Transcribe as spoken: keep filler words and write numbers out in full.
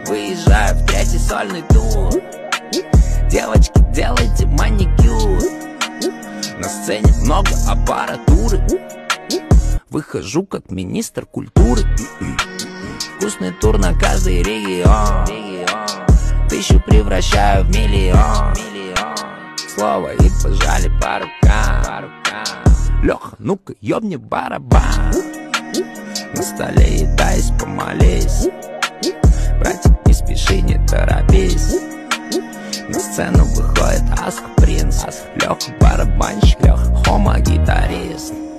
выезжаю в третий сольный тур. Девочки, делайте маникюр. На сцене много аппаратуры. Выхожу как министр культуры. Вкусный тур на каждый регион. Тысячу превращаю в миллион. Слово и пожали по рукам. Леха, ну-ка ёбни барабан. На столе еда, есть помолись. Братик, не спеши, не торопись. На сцену выходит Аск Принц. Леха барабанщик, Леха хома гитарист.